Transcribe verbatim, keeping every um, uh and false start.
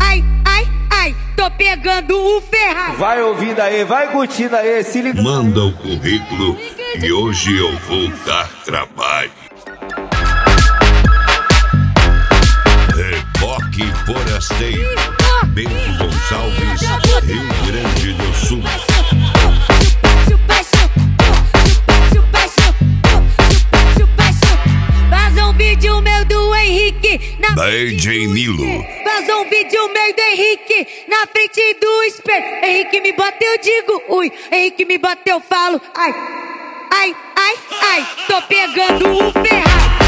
ai, ai, ai, tô pegando o Ferrari. Vai ouvindo aí, vai curtindo aí, se liga. Manda o currículo e hoje eu vou dar trabalho. Reboque Forasteiro, Bento Gonçalves, Rio Grande do Sul. Vaza um vídeo meu do Henrique na D J Nilo. Vaza um vídeo meu do Henrique na frente do espelho. Henrique me bateu, eu digo ui. Henrique me bateu, eu falo ai, ai, ai, ai. Tô pegando o Ferrari.